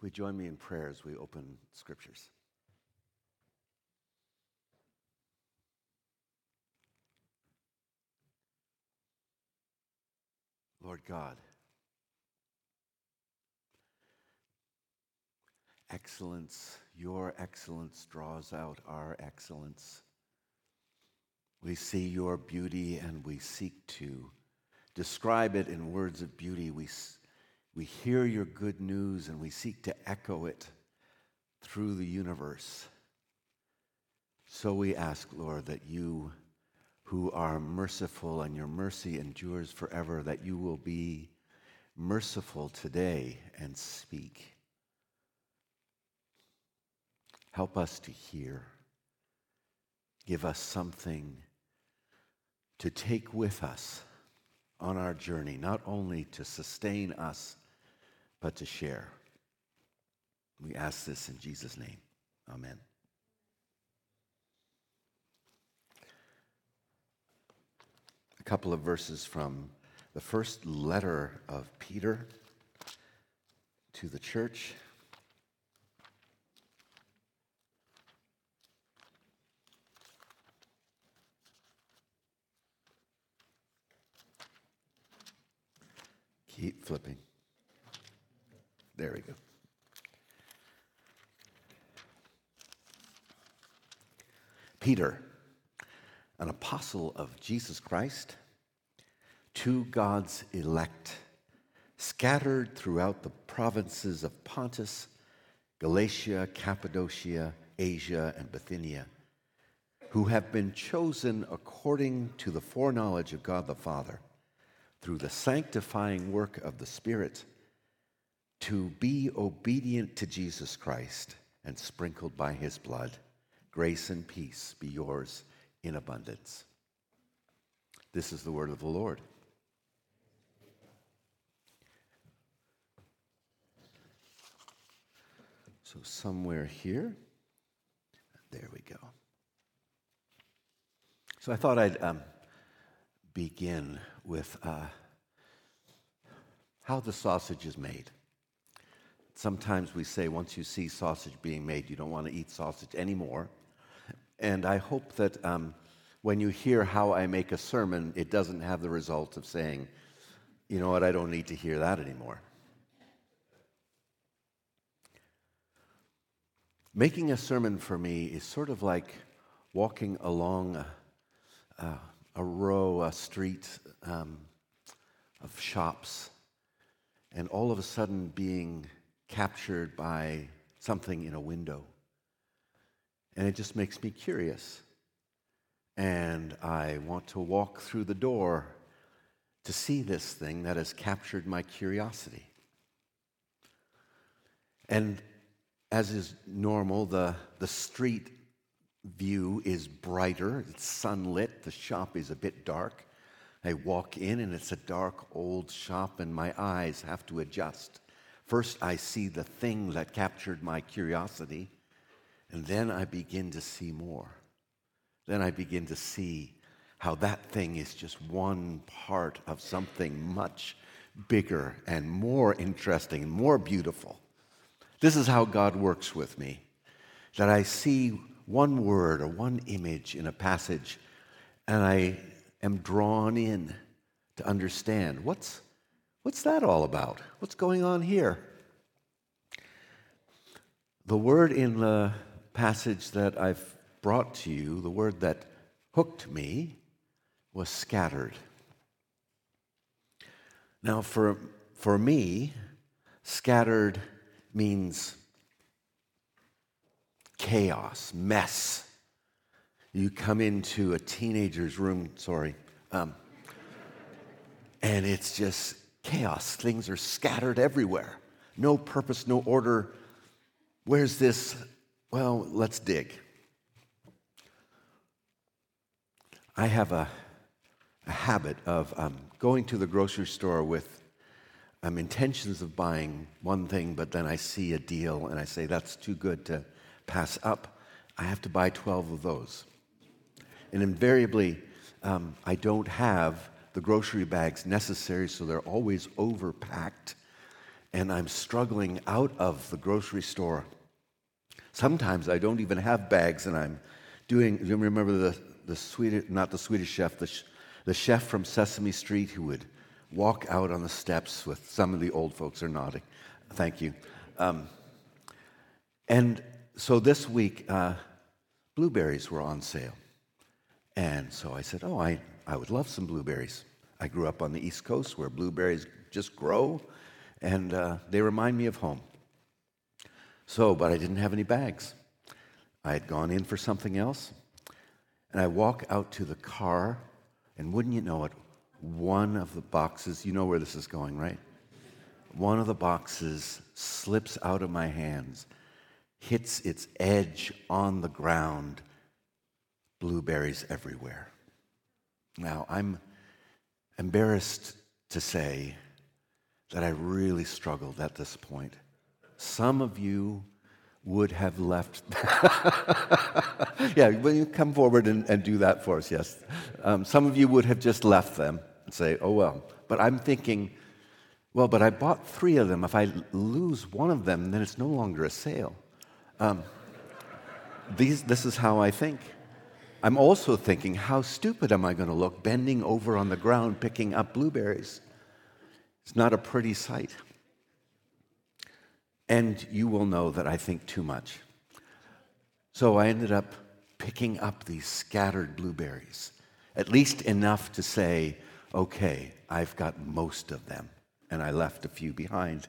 Will you join me in prayer as we open scriptures? Lord God, excellence, your excellence draws out our excellence. We see your beauty and we seek to describe it in words of beauty. We hear your good news and we seek to echo it through the universe. So we ask, Lord, that you who are merciful and your mercy endures forever, that you will be merciful today and speak. Help us to hear. Give us something to take with us on our journey, not only to sustain us, but to share. We ask this in Jesus' name. Amen. A couple of verses from the first letter of Peter to the church. Keep flipping. There we go. Peter, an apostle of Jesus Christ, to God's elect, scattered throughout the provinces of Pontus, Galatia, Cappadocia, Asia, and Bithynia, who have been chosen according to the foreknowledge of God the Father, through the sanctifying work of the Spirit, to be obedient to Jesus Christ and sprinkled by his blood. Grace and peace be yours in abundance. This is the word of the Lord. So somewhere here, there we go. So I thought I'd begin with how the sausage is made. Sometimes we say once you see sausage being made, you don't want to eat sausage anymore. And I hope that when you hear how I make a sermon, it doesn't have the result of saying, you know what, I don't need to hear that anymore. Making a sermon for me is sort of like walking along a street of shops, and all of a sudden being captured by something in a window. And it just makes me curious. And I want to walk through the door to see this thing that has captured my curiosity. And as is normal, the street view is brighter, it's sunlit, the shop is a bit dark. I walk in and it's a dark old shop and my eyes have to adjust. First I see the thing that captured my curiosity, and then I begin to see more. Then I begin to see how that thing is just one part of something much bigger and more interesting and more beautiful. This is how God works with me, that I see one word or one image in a passage and I am drawn in to understand what's that all about? What's going on here? The word in the passage that I've brought to you, the word that hooked me, was scattered. Now for me, scattered means chaos, mess. You come into a teenager's room, and it's just chaos. Things are scattered everywhere. No purpose, no order. Where's this? Well, let's dig. I have a habit of going to the grocery store with intentions of buying one thing, but then I see a deal and I say, that's too good to pass up. I have to buy 12 of those. And invariably, I don't have the grocery bags necessary, so they're always overpacked. and I'm struggling out of the grocery store. Sometimes I don't even have bags, and I'm doing, you remember the Swedish, not the Swedish chef, the chef from Sesame Street who would walk out on the steps with, some of the old folks are nodding. Thank you. And so this week, blueberries were on sale. And so I said, I would love some blueberries. I grew up on the East Coast where blueberries just grow, and they remind me of home. So, but I didn't have any bags. I had gone in for something else, and I walk out to the car, and wouldn't you know it, one of the boxes, you know where this is going, right? One of the boxes slips out of my hands, hits its edge on the ground, blueberries everywhere. Now, I'm embarrassed to say that I really struggled at this point. Some of you would have left. Yeah, will you come forward and do that for us? Yes. Some of you would have just left them and say, oh, well. But I'm thinking, well, but I bought 3 of them. If I lose one of them, then it's no longer a sale. This is how I think. I'm also thinking, how stupid am I going to look bending over on the ground picking up blueberries? It's not a pretty sight. And you will know that I think too much. So I ended up picking up these scattered blueberries, at least enough to say, okay, I've got most of them, and I left a few behind.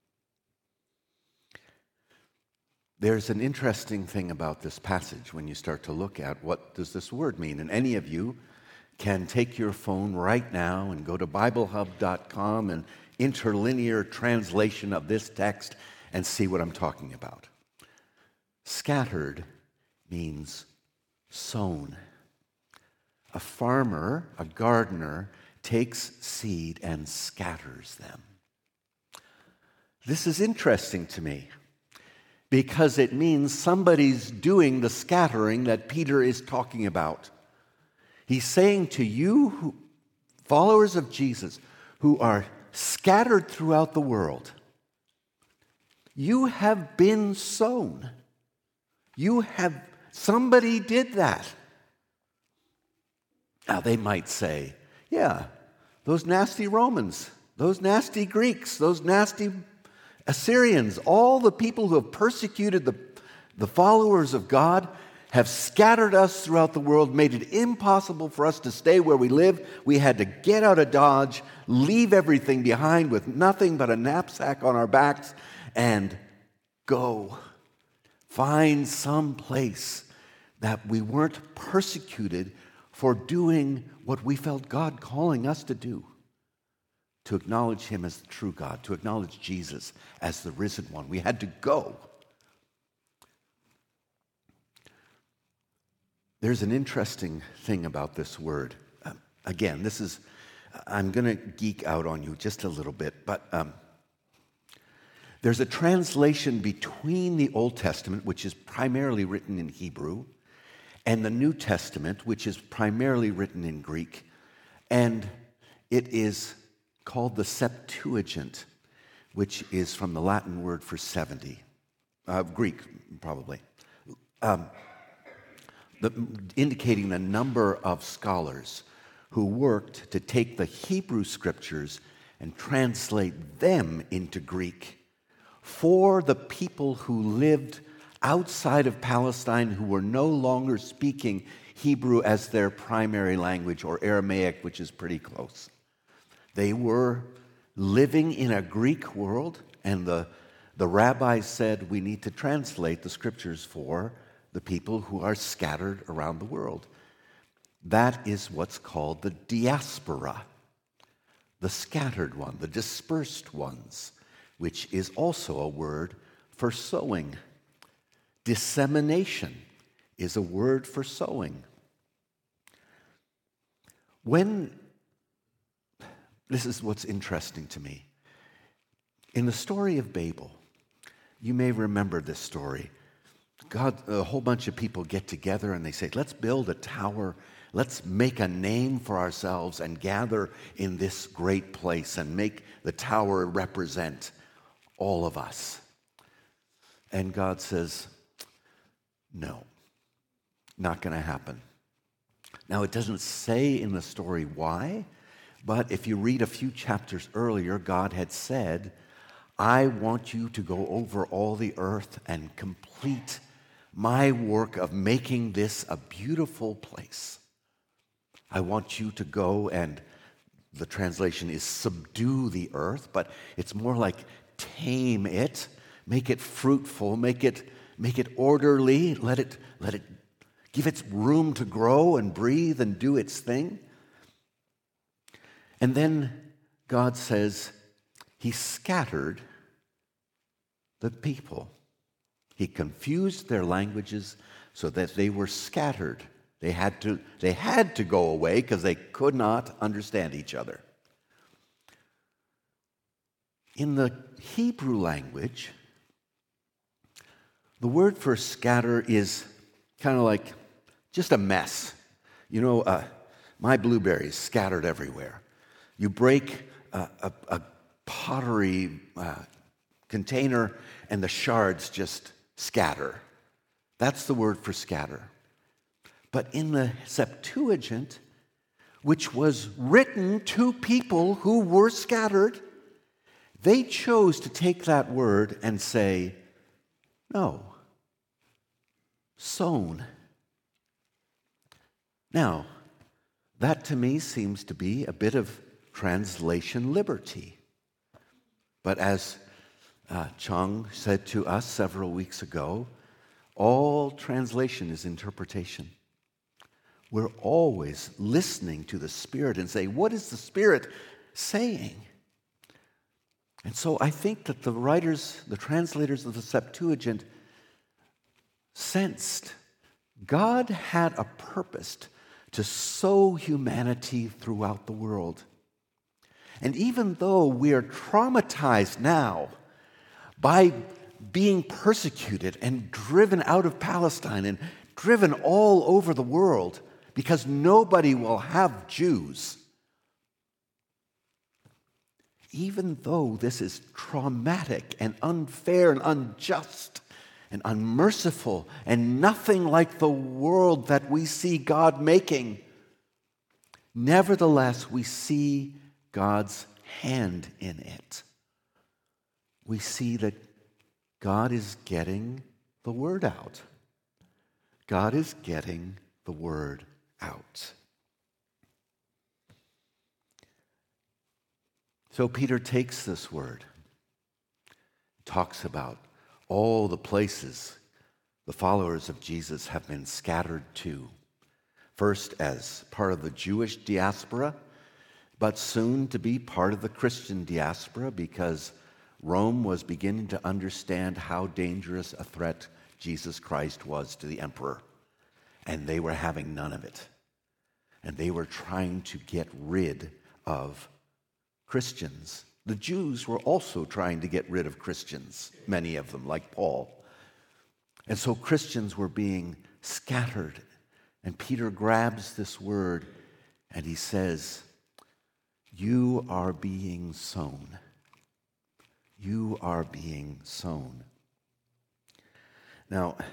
There's an interesting thing about this passage when you start to look at what does this word mean. And any of you can take your phone right now and go to BibleHub.com and interlinear translation of this text and see what I'm talking about. Scattered means sown. A farmer, a gardener, takes seed and scatters them. This is interesting to me because it means somebody's doing the scattering that Peter is talking about. He's saying to you, followers of Jesus, who are scattered throughout the world, you have been sown. Somebody did that. Now they might say, yeah, those nasty Romans, those nasty Greeks, those nasty Assyrians, all the people who have persecuted the followers of God have scattered us throughout the world, made it impossible for us to stay where we live. We had to get out of Dodge, leave everything behind with nothing but a knapsack on our backs, and go. Find some place that we weren't persecuted for doing what we felt God calling us to do. To acknowledge Him as the true God, to acknowledge Jesus as the risen one. We had to go. There's an interesting thing about this word. Again, I'm going to geek out on you just a little bit, but there's a translation between the Old Testament, which is primarily written in Hebrew, and the New Testament, which is primarily written in Greek, and it is called the Septuagint, which is from the Latin word for 70. Greek, probably. Indicating the number of scholars who worked to take the Hebrew scriptures and translate them into Greek for the people who lived outside of Palestine who were no longer speaking Hebrew as their primary language, or Aramaic, which is pretty close. They were living in a Greek world, and the rabbis said we need to translate the scriptures for the people who are scattered around the world. That is what's called the diaspora, the scattered one, the dispersed ones, which is also a word for sowing. Dissemination is a word for sowing. This is what's interesting to me. In the story of Babel, you may remember this story. A whole bunch of people get together and they say, let's build a tower, let's make a name for ourselves and gather in this great place and make the tower represent all of us. And God says, no, not going to happen. Now, it doesn't say in the story why, but if you read a few chapters earlier, God had said, I want you to go over all the earth and complete my work of making this a beautiful place. I want you to go and, the translation is subdue the earth, but it's more like tame it, make it fruitful, make it orderly, let it give it room to grow and breathe and do its thing. And then God says he scattered the people. He confused their languages so that they were scattered. They had to go away because they could not understand each other. In the Hebrew language, the word for scatter is kind of like just a mess. You know, my blueberries scattered everywhere. You break a pottery container and the shards just scatter. That's the word for scatter. But in the Septuagint, which was written to people who were scattered, they chose to take that word and say, no, sown. Now, that to me seems to be a bit of translation liberty. But as Chong said to us several weeks ago, all translation is interpretation. We're always listening to the Spirit and say, what is the Spirit saying? And so I think that the translators of the Septuagint sensed God had a purpose to sow humanity throughout the world. And even though we are traumatized now by being persecuted and driven out of Palestine and driven all over the world because nobody will have Jews, even though this is traumatic and unfair and unjust and unmerciful and nothing like the world that we see God making, nevertheless, we see God's hand in it. We see that God is getting the word out. God is getting the word out. So Peter takes this word, talks about all the places the followers of Jesus have been scattered to. First as part of the Jewish diaspora, but soon to be part of the Christian diaspora because Rome was beginning to understand how dangerous a threat Jesus Christ was to the emperor. And they were having none of it. And they were trying to get rid of Christians. The Jews were also trying to get rid of Christians, many of them, like Paul. And so Christians were being scattered. And Peter grabs this word and he says, you are being sown. You are being sown. Now,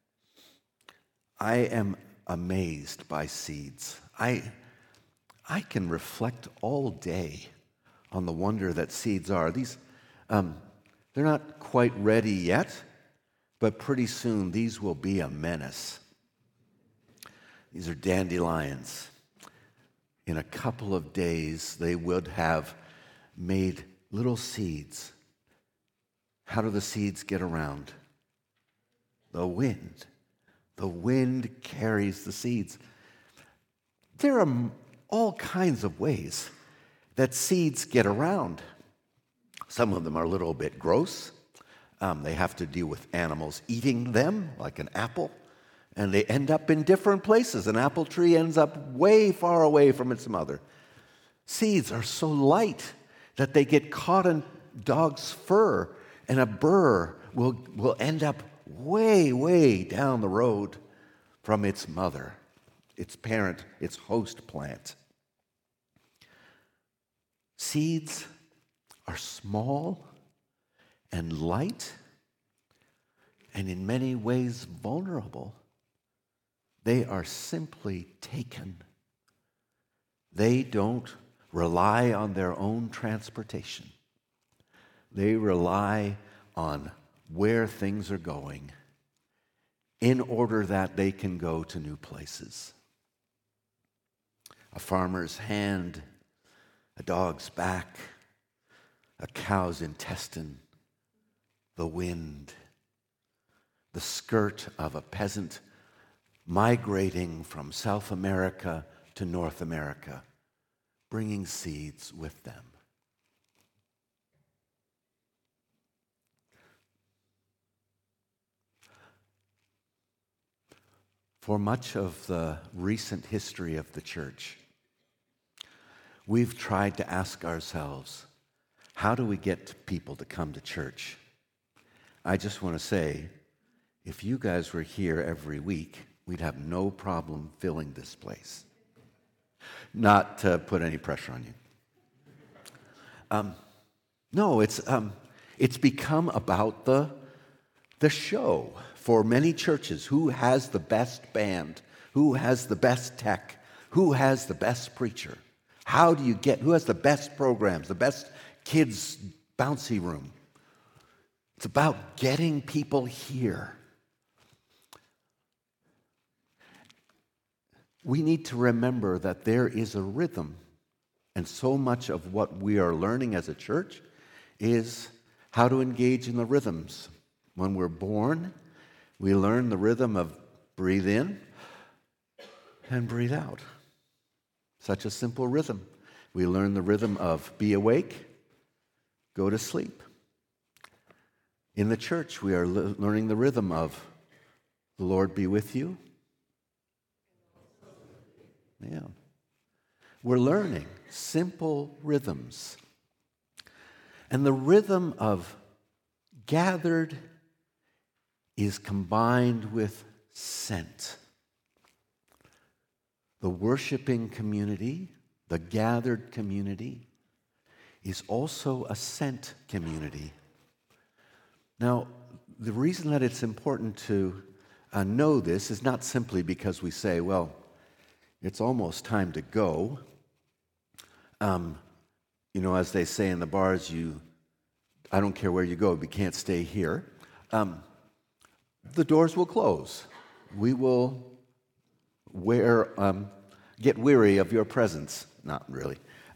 I am amazed by seeds. I can reflect all day on the wonder that seeds are. These, they're not quite ready yet, but pretty soon these will be a menace. These are dandelions. In a couple of days, they would have made little seeds. How do the seeds get around? The wind. The wind carries the seeds. There are all kinds of ways that seeds get around. Some of them are a little bit gross. They have to deal with animals eating them, like an apple, and they end up in different places. An apple tree ends up way far away from its mother. Seeds are so light that they get caught in dog's fur, and a burr will end up way, way down the road from its mother, its parent, its host plant. Seeds are small and light, and in many ways vulnerable, they are simply taken. They don't rely on their own transportation. They rely on where things are going in order that they can go to new places. A farmer's hand, a dog's back, a cow's intestine, the wind, the skirt of a peasant migrating from South America to North America, bringing seeds with them. For much of the recent history of the church, we've tried to ask ourselves, how do we get people to come to church? I just want to say, if you guys were here every week, we'd have no problem filling this place. Not to put any pressure on you. No, it's become about the show. For many churches, who has the best band? Who has the best tech? Who has the best preacher? Who has the best programs, the best kids' bouncy room? It's about getting people here. We need to remember that there is a rhythm, and so much of what we are learning as a church is how to engage in the rhythms. When we're born, we learn the rhythm of breathe in and breathe out. Such a simple rhythm. We learn the rhythm of be awake, go to sleep. In the church, we are learning the rhythm of the Lord be with you. Yeah. We're learning simple rhythms. And the rhythm of gathered is combined with sent. The worshiping community, the gathered community, is also a sent community. Now, the reason that it's important to know this is not simply because we say, well, it's almost time to go. As they say in the bars, I don't care where you go, but you can't stay here. The doors will close. We will get weary of your presence. Not really.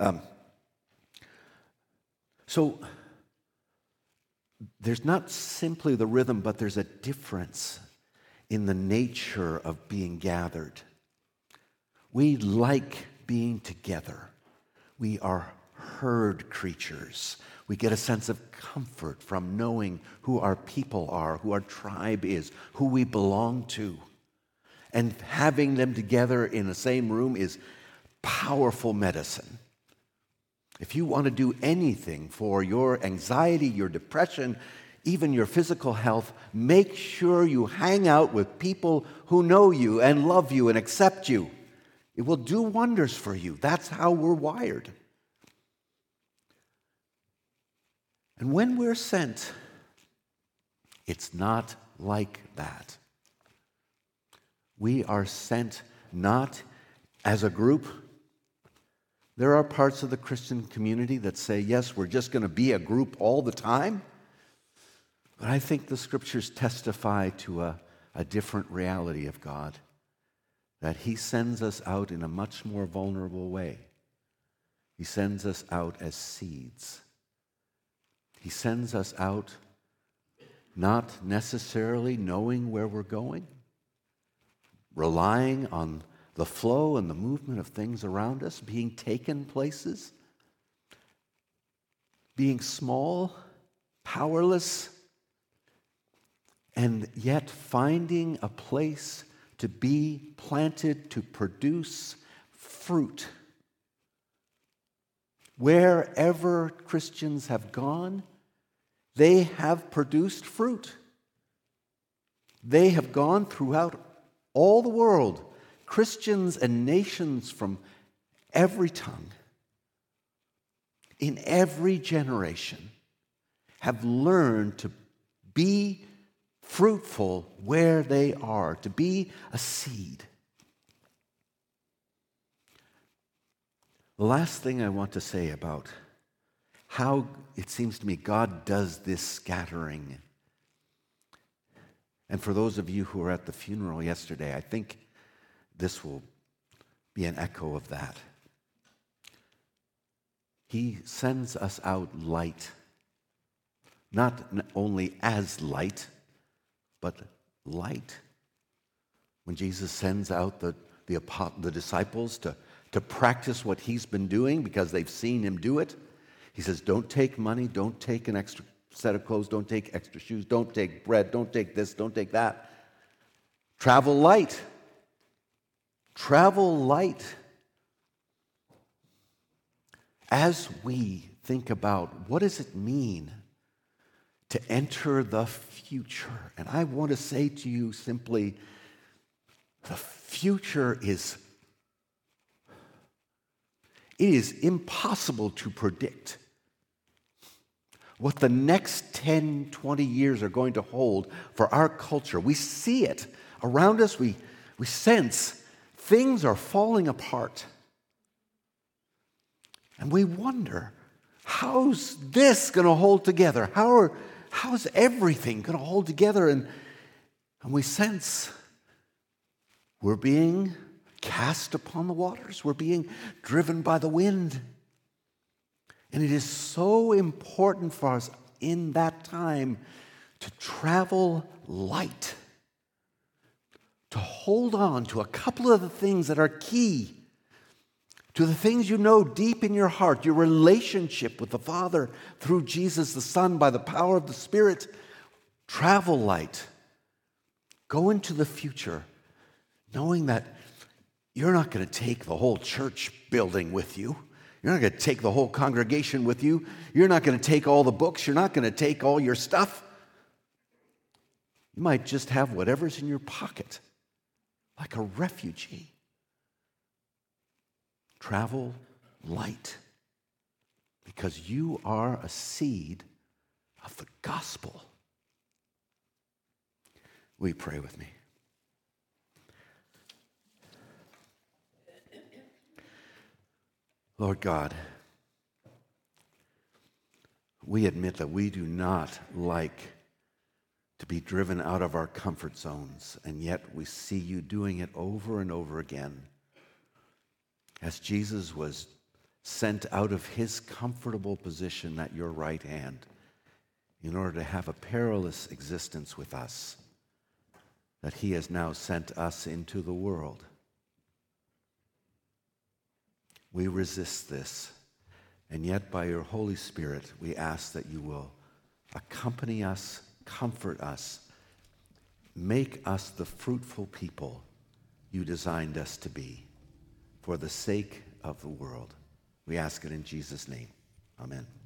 So there's not simply the rhythm, but there's a difference in the nature of being gathered. We like being together. We are herd creatures. We get a sense of comfort from knowing who our people are, who our tribe is, who we belong to. And having them together in the same room is powerful medicine. If you want to do anything for your anxiety, your depression, even your physical health, make sure you hang out with people who know you and love you and accept you. It will do wonders for you. That's how we're wired. And when we're sent, it's not like that. We are sent not as a group. There are parts of the Christian community that say, yes, we're just going to be a group all the time. But I think the scriptures testify to a different reality of God, that He sends us out in a much more vulnerable way. He sends us out as seeds. He sends us out not necessarily knowing where we're going, relying on the flow and the movement of things around us, being taken places, being small, powerless, and yet finding a place to be planted to produce fruit. Wherever Christians have gone, they have produced fruit. They have gone throughout all the world, Christians and nations from every tongue, in every generation, have learned to be fruitful where they are, to be a seed. The last thing I want to say about how it seems to me God does this scattering. And for those of you who were at the funeral yesterday, I think this will be an echo of that. He sends us out light, not only as light, but light. When Jesus sends out the disciples to practice what he's been doing because they've seen him do it, he says, don't take money, don't take an extra set of clothes, don't take extra shoes, don't take bread, don't take this, don't take that. Travel light. Travel light. As we think about what does it mean to enter the future, and I want to say to you simply, the future is impossible to predict. What the next 10, 20 years are going to hold for our culture. We see it around us. We sense things are falling apart. And we wonder, how's this going to hold together? How's everything going to hold together? And we sense we're being cast upon the waters. We're being driven by the wind. And it is so important for us in that time to travel light, to hold on to a couple of the things that are key, to the things you know deep in your heart, your relationship with the Father through Jesus the Son by the power of the Spirit. Travel light. Go into the future knowing that you're not going to take the whole church building with you. You're not going to take the whole congregation with you. You're not going to take all the books. You're not going to take all your stuff. You might just have whatever's in your pocket, like a refugee. Travel light, because you are a seed of the gospel. Will you pray with me? Lord God, we admit that we do not like to be driven out of our comfort zones, and yet we see you doing it over and over again. As Jesus was sent out of his comfortable position at your right hand in order to have a perilous existence with us, that he has now sent us into the world. We resist this, and yet by your Holy Spirit, we ask that you will accompany us, comfort us, make us the fruitful people you designed us to be for the sake of the world. We ask it in Jesus' name. Amen.